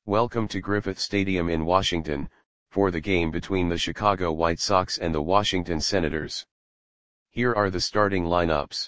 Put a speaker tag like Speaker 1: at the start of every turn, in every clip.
Speaker 1: Welcome to Griffith Stadium in Washington, for the game between the Chicago White Sox and the Washington Senators. Here are the starting lineups.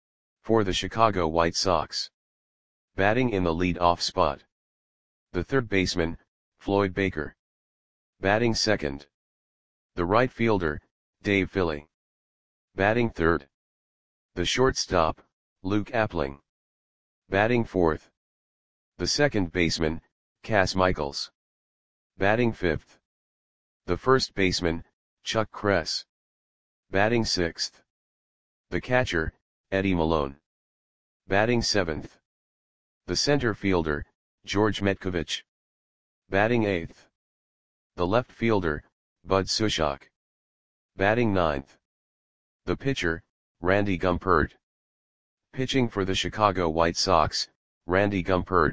Speaker 1: For the Chicago White Sox. Batting in the lead-off spot. The third baseman, Floyd Baker. Batting second. The right fielder, Dave Philly. Batting third. The shortstop, Luke Appling. Batting fourth. The second baseman, Cas Michaels. Batting fifth. The first baseman, Chuck Kress. Batting sixth. The catcher, Eddie Malone. Batting seventh. The center fielder, George Metcovich. Batting eighth. The left fielder, Bud Sushok. Batting ninth. The pitcher, Randy Gumpert. Pitching for the Chicago White Sox, Randy Gumpert.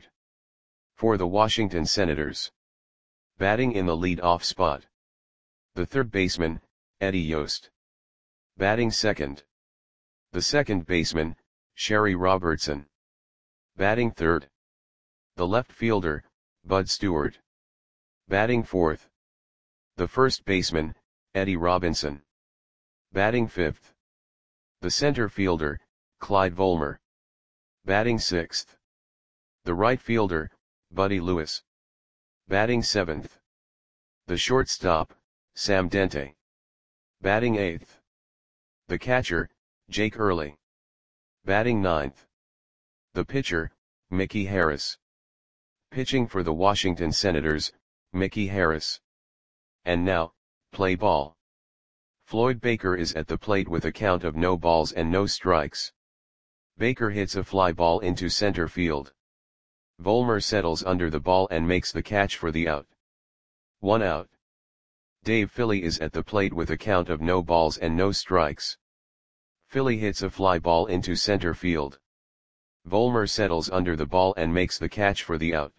Speaker 1: For the Washington Senators. Batting in the lead-off spot. The third baseman, Eddie Yost. Batting second. The second baseman, Sherry Robertson. Batting third. The left fielder, Bud Stewart. Batting fourth. The first baseman, Eddie Robinson. Batting fifth. The center fielder, Clyde Volmer. Batting sixth. The right fielder, Buddy Lewis. Batting seventh. The shortstop, Sam Dente. Batting eighth. The catcher, Jake Early. Batting ninth. The pitcher, Mickey Harris. Pitching for the Washington Senators, Mickey Harris. And now, play ball. Floyd Baker is at the plate with a count of no balls and no strikes. Baker hits a fly ball into center field. Volmer settles under the ball and makes the catch for the out. 1 out. Dave Philly is at the plate with a count of no balls and no strikes. Philly hits a fly ball into center field. Volmer settles under the ball and makes the catch for the out.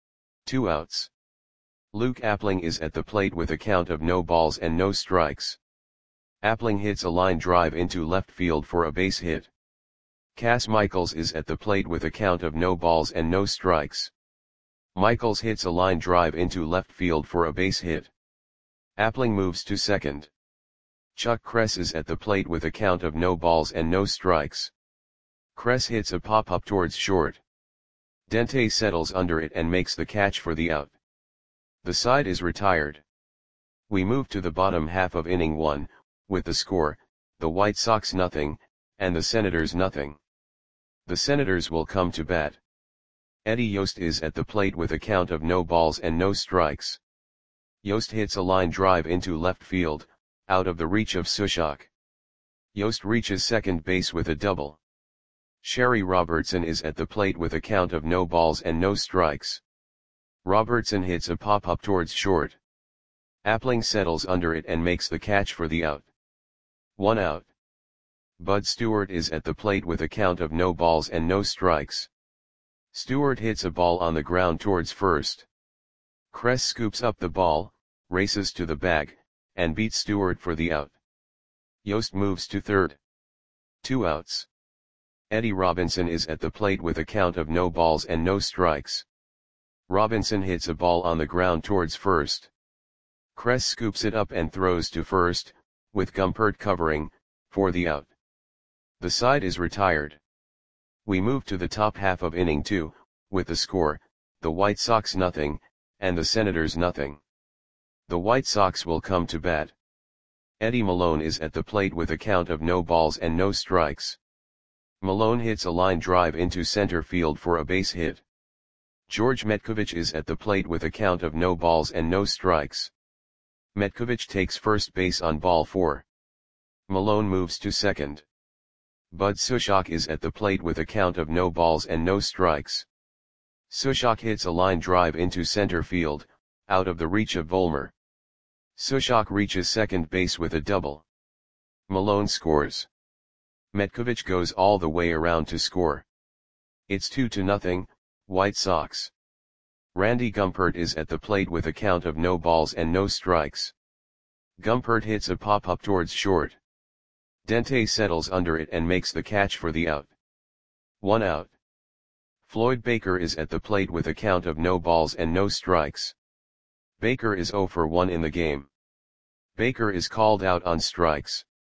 Speaker 1: 2 outs. Luke Appling is at the plate with a count of no balls and no strikes. Appling hits a line drive into left field for a base hit. Cas Michaels is at the plate with a count of no balls and no strikes. Michaels hits a line drive into left field for a base hit. Appling moves to second. Chuck Kress is at the plate with a count of no balls and no strikes. Kress hits a pop-up towards short. Dente settles under it and makes the catch for the out. The side is retired. We move to the bottom half of inning 1, with the score, the White Sox 0, and the Senators 0. The Senators will come to bat. Eddie Yost is at the plate with a count of no balls and no strikes. Yost hits a line drive into left field, out of the reach of Sushok. Yost reaches second base with a double. Sherry Robertson is at the plate with a count of no balls and no strikes. Robertson hits a pop-up towards short. Appling settles under it and makes the catch for the out. 1 out. Bud Stewart is at the plate with a count of no balls and no strikes. Stewart hits a ball on the ground towards first. Kress scoops up the ball, races to the bag, and beats Stewart for the out. Yost moves to third. 2 outs. Eddie Robinson is at the plate with a count of no balls and no strikes. Robinson hits a ball on the ground towards first. Kress scoops it up and throws to first, with Gumpert covering, for the out. The side is retired. We move to the top half of inning 2, with the score, the White Sox 0, and the Senators 0. The White Sox will come to bat. Eddie Malone is at the plate with a count of no balls and no strikes. Malone hits a line drive into center field for a base hit. George Metcovich is at the plate with a count of no balls and no strikes. Metcovich takes first base on ball 4. Malone moves to second. Bud Sushok is at the plate with a count of no balls and no strikes. Sushok hits a line drive into center field, out of the reach of Volmer. Sushok reaches second base with a double. Malone scores. Metcovich goes all the way around to score. It's 2-0, White Sox. Randy Gumpert is at the plate with a count of no balls and no strikes. Gumpert hits a pop-up towards short. Dente settles under it and makes the catch for the out. 1 out. Floyd Baker is at the plate with a count of no balls and no strikes. Baker is 0 for 1 in the game. Baker is called out on strikes.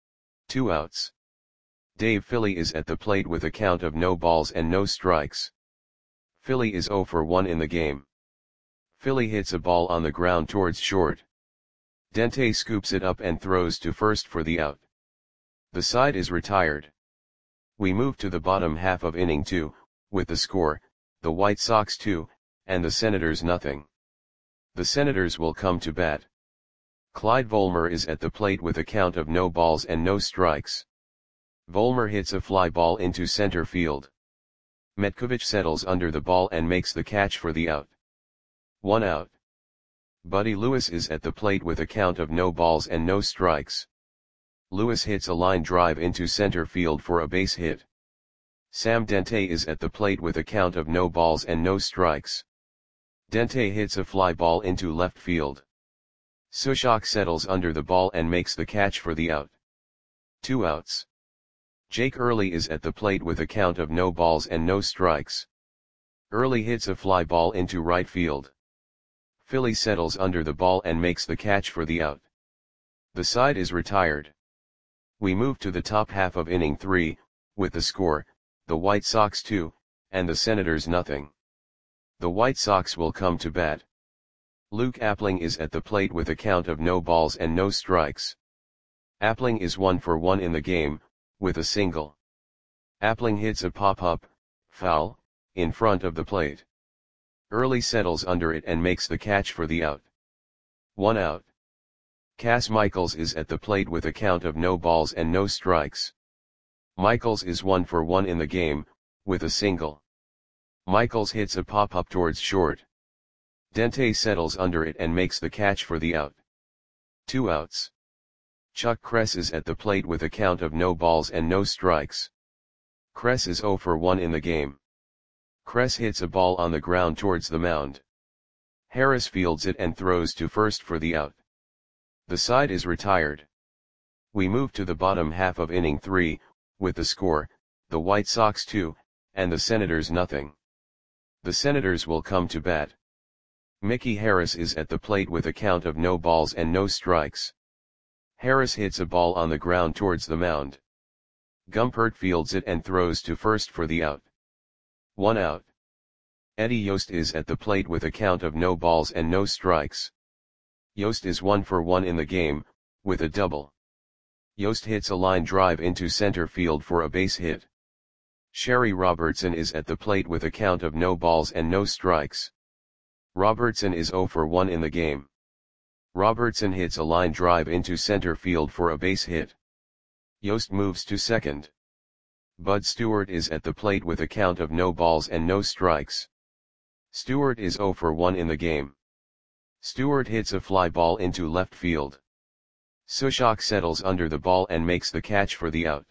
Speaker 1: 2 outs. Dave Philly is at the plate with a count of no balls and no strikes. Philly is 0 for 1 in the game. Philly hits a ball on the ground towards short. Dente scoops it up and throws to first for the out. The side is retired. We move to the bottom half of inning 2, with the score, the White Sox 2, and the Senators nothing. The Senators will come to bat. Clyde Volmer is at the plate with a count of no balls and no strikes. Volmer hits a fly ball into center field. Metkovich settles under the ball and makes the catch for the out. 1 out. Buddy Lewis is at the plate with a count of no balls and no strikes. Lewis hits a line drive into center field for a base hit. Sam Dente is at the plate with a count of no balls and no strikes. Dente hits a fly ball into left field. Sushok settles under the ball and makes the catch for the out. 2 outs. Jake Early is at the plate with a count of no balls and no strikes. Early hits a fly ball into right field. Philly settles under the ball and makes the catch for the out. The side is retired. We move to the top half of inning 3, with the score, the White Sox 2, and the Senators nothing. The White Sox will come to bat. Luke Appling is at the plate with a count of no balls and no strikes. Appling is 1 for 1 in the game, with a single. Appling hits a pop-up, foul, in front of the plate. Early settles under it and makes the catch for the out. 1 out. Cass Michaels is at the plate with a count of no balls and no strikes. Michaels is 1 for 1 in the game, with a single. Michaels hits a pop-up towards short. Dente settles under it and makes the catch for the out. 2 outs. Chuck Kress is at the plate with a count of no balls and no strikes. Kress is 0 for 1 in the game. Kress hits a ball on the ground towards the mound. Harris fields it and throws to first for the out. The side is retired. We move to the bottom half of inning 3, with the score, the White Sox 2, and the Senators nothing. The Senators will come to bat. Mickey Harris is at the plate with a count of no balls and no strikes. Harris hits a ball on the ground towards the mound. Gumpert fields it and throws to first for the out. 1 out. Eddie Yost is at the plate with a count of no balls and no strikes. Yost is 1 for 1 in the game, with a double. Yost hits a line drive into center field for a base hit. Sherry Robertson is at the plate with a count of no balls and no strikes. Robertson is 0 for 1 in the game. Robertson hits a line drive into center field for a base hit. Yost moves to second. Bud Stewart is at the plate with a count of no balls and no strikes. Stewart is 0 for 1 in the game. Stewart hits a fly ball into left field. Sushok settles under the ball and makes the catch for the out.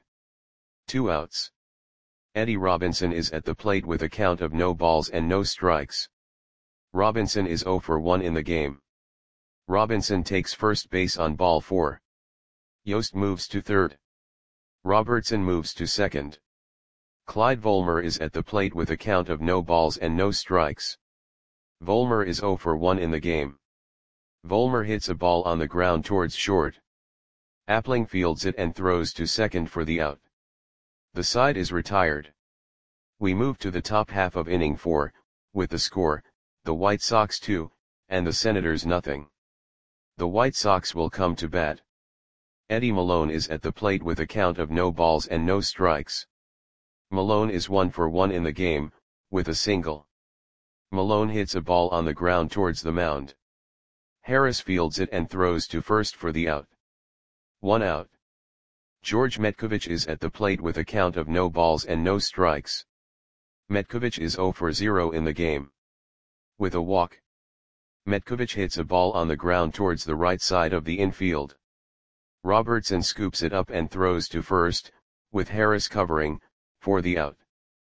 Speaker 1: 2 outs. Eddie Robinson is at the plate with a count of no balls and no strikes. Robinson is 0 for 1 in the game. Robinson takes first base on ball 4. Yost moves to third. Robertson moves to second. Clyde Volmer is at the plate with a count of no balls and no strikes. Volmer is 0 for 1 in the game. Volmer hits a ball on the ground towards short. Appling fields it and throws to second for the out. The side is retired. We move to the top half of inning 4, with the score, the White Sox 2, and the Senators nothing. The White Sox will come to bat. Eddie Malone is at the plate with a count of no balls and no strikes. Malone is 1 for 1 in the game, with a single. Malone hits a ball on the ground towards the mound. Harris fields it and throws to first for the out. 1 out. George Metkovich is at the plate with a count of no balls and no strikes. Metkovich is 0 for 0 in the game. With a walk. Metkovich hits a ball on the ground towards the right side of the infield. Robertson scoops it up and throws to first, with Harris covering, for the out.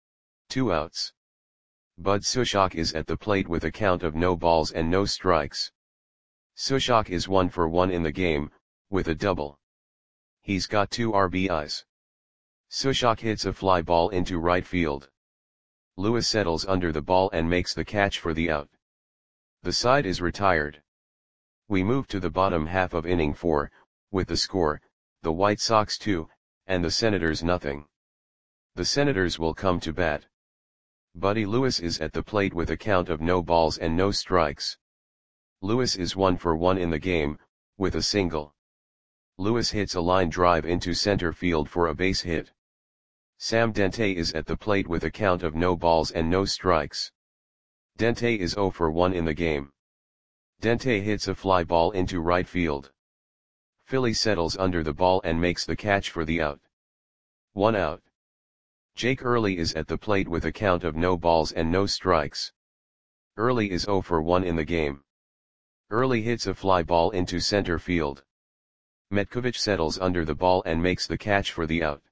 Speaker 1: 2 outs. Bud Sushok is at the plate with a count of no balls and no strikes. Sushok is 1 for 1 in the game, with a double. He's got 2 RBIs. Sushok hits a fly ball into right field. Lewis settles under the ball and makes the catch for the out. The side is retired. We move to the bottom half of inning 4, with the score, the White Sox 2, and the Senators nothing. The Senators will come to bat. Buddy Lewis is at the plate with a count of no balls and no strikes. Lewis is 1 for 1 in the game, with a single. Lewis hits a line drive into center field for a base hit. Sam Dente is at the plate with a count of no balls and no strikes. Dente is 0 for 1 in the game. Dente hits a fly ball into right field. Philly settles under the ball and makes the catch for the out. 1 out. Jake Early is at the plate with a count of no balls and no strikes. Early is 0 for 1 in the game. Early hits a fly ball into center field. Metkovich settles under the ball and makes the catch for the out.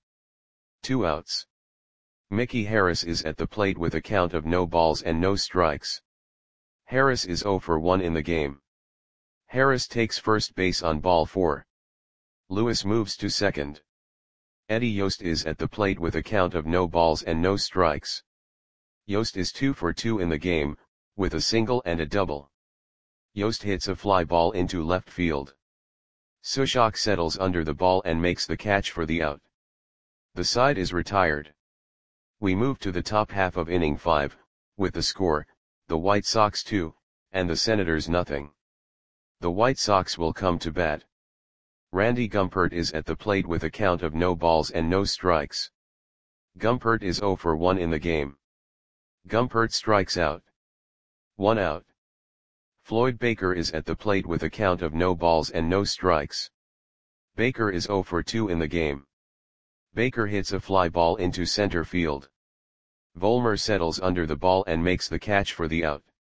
Speaker 1: 2 outs. Mickey Harris is at the plate with a count of no balls and no strikes. Harris is 0 for 1 in the game. Harris takes first base on ball 4. Lewis moves to second. Eddie Yost is at the plate with a count of no balls and no strikes. Yost is 2 for 2 in the game, with a single and a double. Yost hits a fly ball into left field. Sushok settles under the ball and makes the catch for the out. The side is retired. We move to the top half of inning 5, with the score, the White Sox 2, and the Senators nothing. The White Sox will come to bat. Randy Gumpert is at the plate with a count of no balls and no strikes. Gumpert is 0 for 1 in the game. Gumpert strikes out. 1 out. Floyd Baker is at the plate with a count of no balls and no strikes. Baker is 0 for 2 in the game. Baker hits a fly ball into center field. Volmer settles under the ball and makes the catch for the out.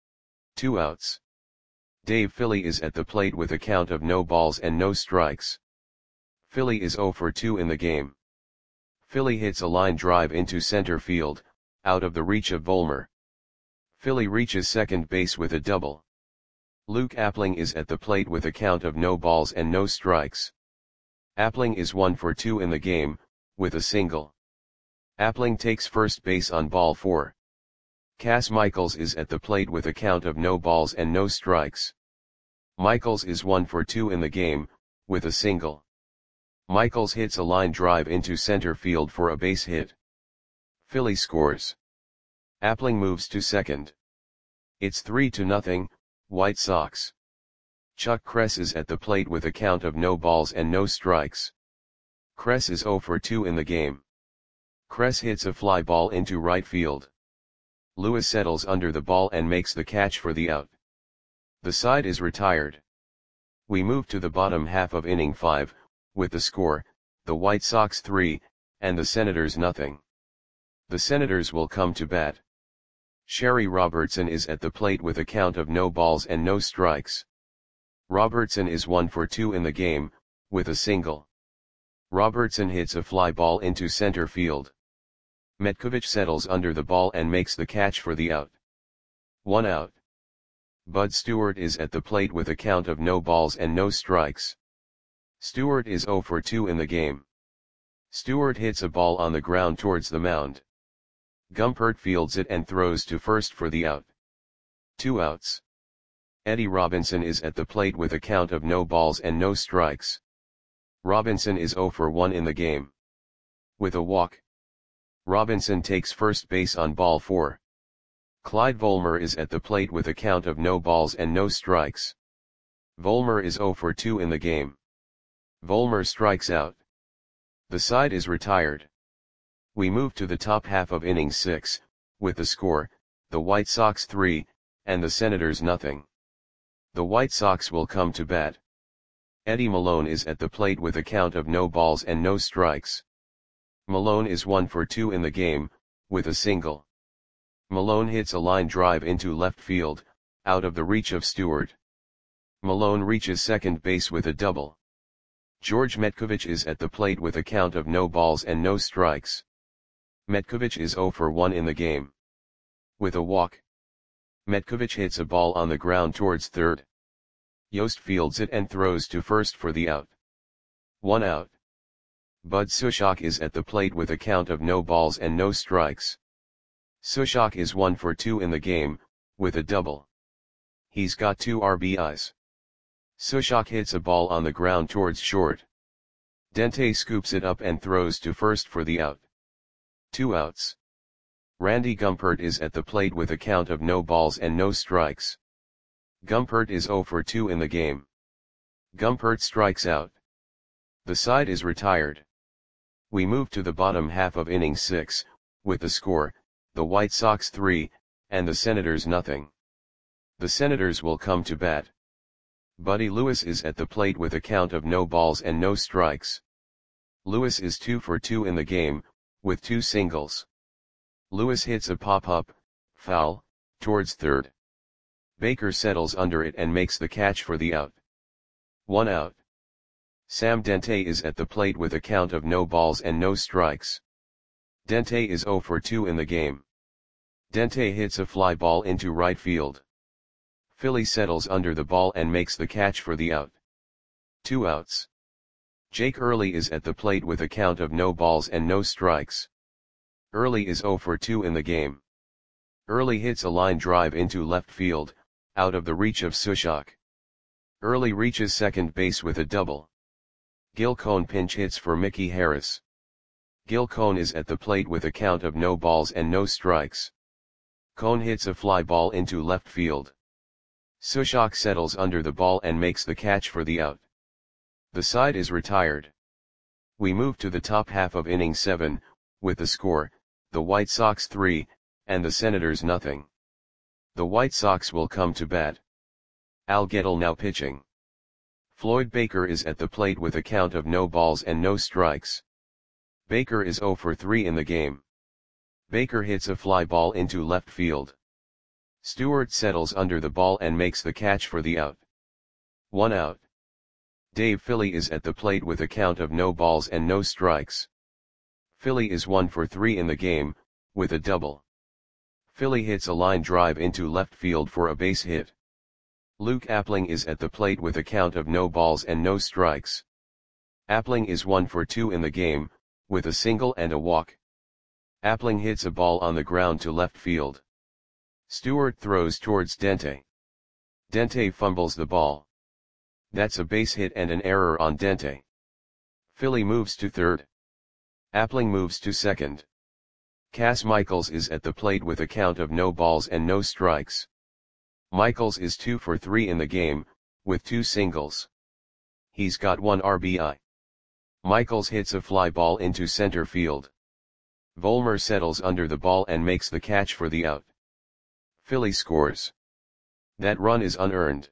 Speaker 1: 2 outs. Dave Philly is at the plate with a count of no balls and no strikes. Philly is 0 for 2 in the game. Philly hits a line drive into center field, out of the reach of Volmer. Philly reaches second base with a double. Luke Appling is at the plate with a count of no balls and no strikes. Appling is 1 for 2 in the game, with a single. Appling takes first base on ball 4. Cass Michaels is at the plate with a count of no balls and no strikes. Michaels is 1 for 2 in the game, with a single. Michaels hits a line drive into center field for a base hit. Philly scores. Appling moves to second. It's 3-0, White Sox. Chuck Kress is at the plate with a count of no balls and no strikes. Kress is 0 for 2 in the game. Kress hits a fly ball into right field. Lewis settles under the ball and makes the catch for the out. The side is retired. We move to the bottom half of inning 5, with the score, the White Sox 3, and the Senators nothing. The Senators will come to bat. Sherry Robertson is at the plate with a count of no balls and no strikes. Robertson is 1 for 2 in the game, with a single. Robertson hits a fly ball into center field. Metkovich settles under the ball and makes the catch for the out. 1 out. Bud Stewart is at the plate with a count of no balls and no strikes. Stewart is 0 for 2 in the game. Stewart hits a ball on the ground towards the mound. Gumpert fields it and throws to first for the out. 2 outs. Eddie Robinson is at the plate with a count of no balls and no strikes. Robinson is 0 for 1 in the game. With a walk. Robinson takes first base on ball 4. Clyde Volmer is at the plate with a count of no balls and no strikes. Volmer is 0 for 2 in the game. Volmer strikes out. The side is retired. We move to the top half of inning 6, with the score, the White Sox 3, and the Senators nothing. The White Sox will come to bat. Eddie Malone is at the plate with a count of no balls and no strikes. Malone is 1 for 2 in the game, with a single. Malone hits a line drive into left field, out of the reach of Stewart. Malone reaches second base with a double. George Metkovich is at the plate with a count of no balls and no strikes. Metkovich is 0 for 1 in the game. With a walk. Metkovich hits a ball on the ground towards third. Yost fields it and throws to first for the out. 1 out. Bud Sushok is at the plate with a count of no balls and no strikes. Sushok is 1 for 2 in the game, with a double. He's got 2 RBIs. Sushok hits a ball on the ground towards short. Dente scoops it up and throws to first for the out. 2 outs. Randy Gumpert is at the plate with a count of no balls and no strikes. Gumpert is 0 for 2 in the game. Gumpert strikes out. The side is retired. We move to the bottom half of inning 6, with the score, the White Sox 3, and the Senators nothing. The Senators will come to bat. Buddy Lewis is at the plate with a count of no balls and no strikes. Lewis is 2 for 2 in the game, with 2 singles. Lewis hits a pop-up, foul, towards third. Baker settles under it and makes the catch for the out. 1 out. Sam Dente is at the plate with a count of no balls and no strikes. Dente is 0 for 2 in the game. Dente hits a fly ball into right field. Philly settles under the ball and makes the catch for the out. 2 outs. Jake Early is at the plate with a count of no balls and no strikes. Early is 0 for 2 in the game. Early hits a line drive into left field, out of the reach of Sushok. Early reaches second base with a double. Gil Cone pinch hits for Mickey Harris. Gil Cone is at the plate with a count of no balls and no strikes. Cone hits a fly ball into left field. Sushok settles under the ball and makes the catch for the out. The side is retired. We move to the top half of inning 7, with the score, the White Sox 3, and the Senators nothing. The White Sox will come to bat. Al Gettle now pitching. Floyd Baker is at the plate with a count of no balls and no strikes. Baker is 0 for 3 in the game. Baker hits a fly ball into left field. Stewart settles under the ball and makes the catch for the out. 1 out. Dave Philly is at the plate with a count of no balls and no strikes. Philly is 1 for 3 in the game, with a double. Philly hits a line drive into left field for a base hit. Luke Appling is at the plate with a count of no balls and no strikes. Appling is 1 for 2 in the game, with a single and a walk. Appling hits a ball on the ground to left field. Stewart throws towards Dente. Dente fumbles the ball. That's a base hit and an error on Dente. Philly moves to third. Appling moves to second. Cass Michaels is at the plate with a count of no balls and no strikes. Michaels is 2 for 3 in the game, with 2 singles. He's got 1 RBI. Michaels hits a fly ball into center field. Volmer settles under the ball and makes the catch for the out. Philly scores. That run is unearned.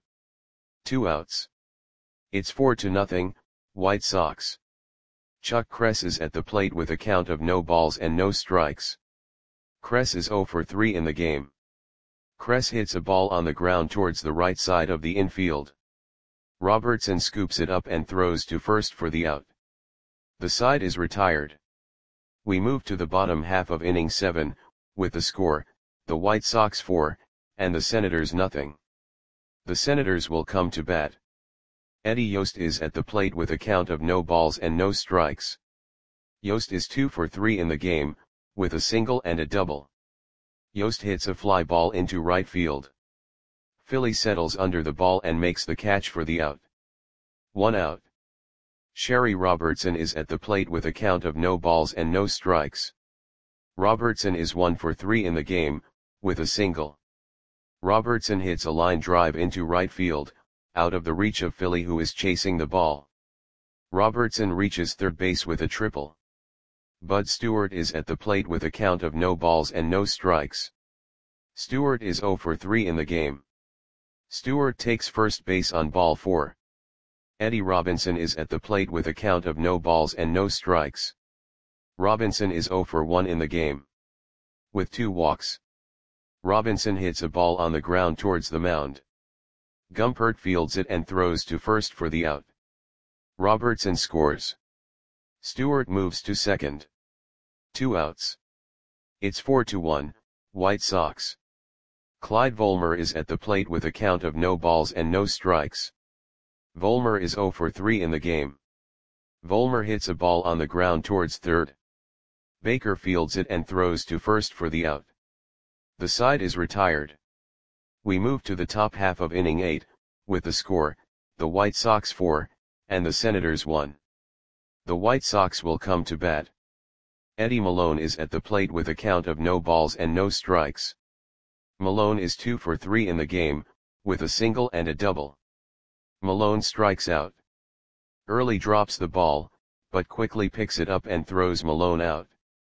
Speaker 1: 2 outs. It's 4-0, White Sox. Chuck Kress is at the plate with a count of no balls and no strikes. Kress is 0 for 3 in the game. Kress hits a ball on the ground towards the right side of the infield. Robertson scoops it up and throws to first for the out. The side is retired. We move to the bottom half of inning 7, with the score, the White Sox 4, and the Senators nothing. The Senators will come to bat. Eddie Yost is at the plate with a count of no balls and no strikes. Yost is 2 for 3 in the game, with a single and a double. Yost hits a fly ball into right field. Philly settles under the ball and makes the catch for the out. 1 out. Sherry Robertson is at the plate with a count of no balls and no strikes. Robertson is 1 for 3 in the game, with a single. Robertson hits a line drive into right field, out of the reach of Philly who is chasing the ball. Robertson reaches third base with a triple. Bud Stewart is at the plate with a count of no balls and no strikes. Stewart is 0 for 3 in the game. Stewart takes first base on ball 4. Eddie Robinson is at the plate with a count of no balls and no strikes. Robinson is 0 for 1 in the game. With 2 walks. Robinson hits a ball on the ground towards the mound. Gumpert fields it and throws to first for the out. Robertson scores. Stewart moves to second. 2 outs. It's 4-1, White Sox. Clyde Volmer is at the plate with a count of no balls and no strikes. Volmer is 0 for 3 in the game. Volmer hits a ball on the ground towards third. Baker fields it and throws to first for the out. The side is retired. We move to the top half of inning 8, with the score, the White Sox 4, and the Senators 1. The White Sox will come to bat. Eddie Malone is at the plate with a count of no balls and no strikes. Malone is 2 for 3 in the game, with a single and a double. Malone strikes out. Early drops the ball, but quickly picks it up and throws Malone out.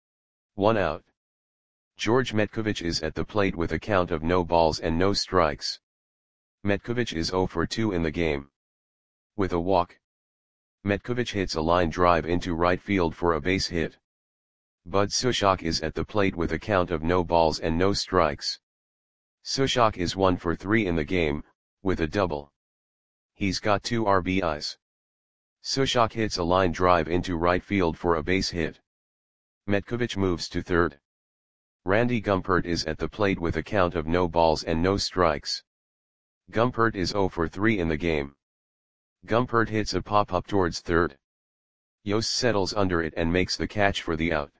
Speaker 1: 1 out. George Metcovich is at the plate with a count of no balls and no strikes. Metcovich is 0 for 2 in the game. With a walk, Metcovich hits a line drive into right field for a base hit. Bud Sushok is at the plate with a count of no balls and no strikes. Sushok is 1 for 3 in the game, with a double. He's got 2 RBIs. Sushok hits a line drive into right field for a base hit. Metcovich moves to third. Randy Gumpert is at the plate with a count of no balls and no strikes. Gumpert is 0 for 3 in the game. Gumpert hits a pop-up towards third. Yost settles under it and makes the catch for the out.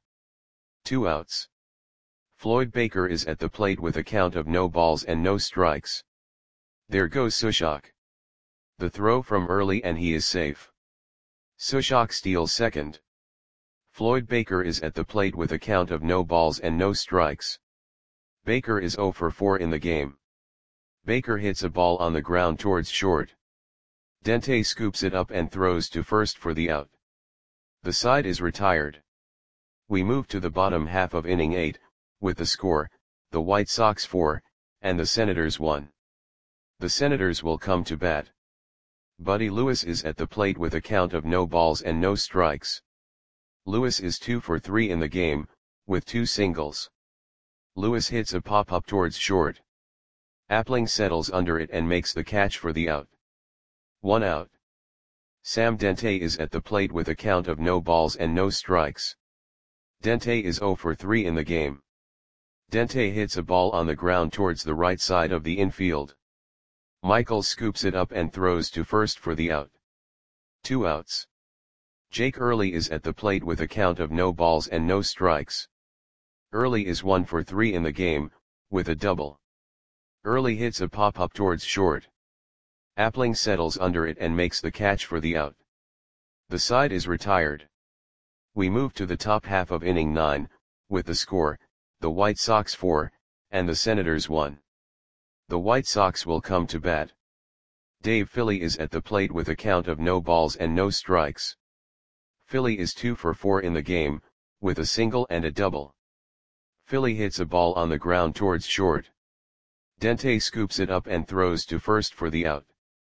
Speaker 1: 2 outs. Floyd Baker is at the plate with a count of no balls and no strikes. There goes Sushok. The throw from early and he is safe. Sushok steals second. Floyd Baker is at the plate with a count of no balls and no strikes. Baker is 0 for 4 in the game. Baker hits a ball on the ground towards short. Dente scoops it up and throws to first for the out. The side is retired. We move to the bottom half of inning 8, with the score, the White Sox 4, and the Senators 1. The Senators will come to bat. Buddy Lewis is at the plate with a count of no balls and no strikes. Lewis is 2 for 3 in the game, with 2 singles. Lewis hits a pop-up towards short. Appling settles under it and makes the catch for the out. 1 out. Sam Dente is at the plate with a count of no balls and no strikes. Dente is 0 for 3 in the game. Dente hits a ball on the ground towards the right side of the infield. Michaels scoops it up and throws to first for the out. 2 outs. Jake Early is at the plate with a count of no balls and no strikes. Early is 1 for 3 in the game, with a double. Early hits a pop-up towards short. Appling settles under it and makes the catch for the out. The side is retired. We move to the top half of inning 9, with the score, the White Sox 4, and the Senators 1. The White Sox will come to bat. Dave Philly is at the plate with a count of no balls and no strikes. Philly is 2 for 4 in the game, with a single and a double. Philly hits a ball on the ground towards short. Dente scoops it up and throws to first for the out.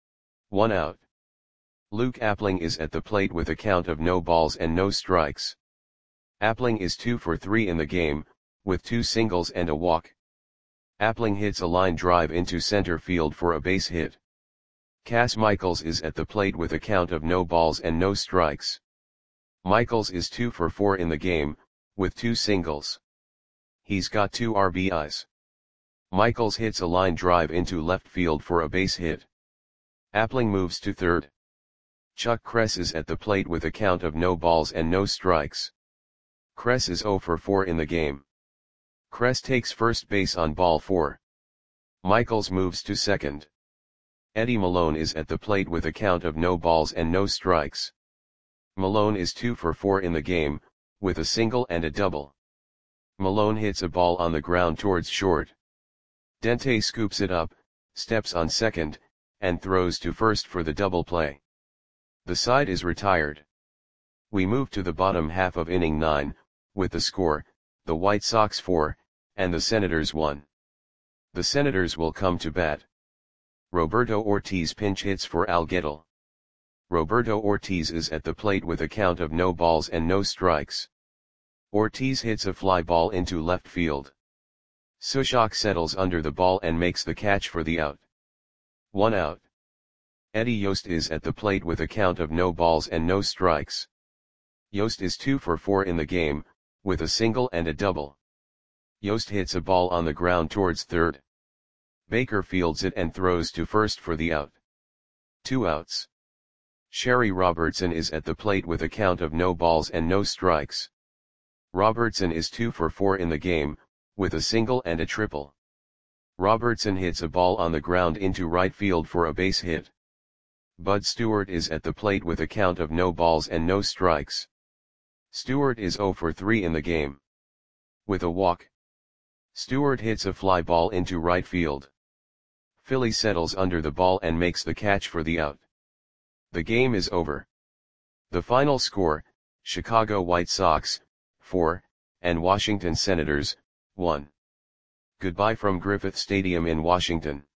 Speaker 1: 1 out. Luke Appling is at the plate with a count of no balls and no strikes. Appling is 2 for 3 in the game, with 2 singles and a walk. Appling hits a line drive into center field for a base hit. Cass Michaels is at the plate with a count of no balls and no strikes. Michaels is 2 for 4 in the game, with 2 singles. He's got 2 RBIs. Michaels hits a line drive into left field for a base hit. Appling moves to third. Chuck Kress is at the plate with a count of no balls and no strikes. Kress is 0 for 4 in the game. Kress takes first base on ball 4. Michaels moves to second. Eddie Malone is at the plate with a count of no balls and no strikes. Malone is 2 for 4 in the game, with a single and a double. Malone hits a ball on the ground towards short. Dente scoops it up, steps on second, and throws to first for the double play. The side is retired. We move to the bottom half of inning 9, with the score, the White Sox 4, and the Senators 1. The Senators will come to bat. Roberto Ortiz pinch hits for Al Gettle. Roberto Ortiz is at the plate with a count of no balls and no strikes. Ortiz hits a fly ball into left field. Sushok settles under the ball and makes the catch for the out. 1 out. Eddie Yost is at the plate with a count of no balls and no strikes. Yost is 2 for 4 in the game, with a single and a double. Yost hits a ball on the ground towards third. Baker fields it and throws to first for the out. 2 outs. Sherry Robertson is at the plate with a count of no balls and no strikes. Robertson is 2 for 4 in the game, with a single and a triple. Robertson hits a ball on the ground into right field for a base hit. Bud Stewart is at the plate with a count of no balls and no strikes. Stewart is 0 for 3 in the game. With a walk, Stewart hits a fly ball into right field. Philly settles under the ball and makes the catch for the out. The game is over. The final score, Chicago White Sox, 4, and Washington Senators, 1. Goodbye from Griffith Stadium in Washington.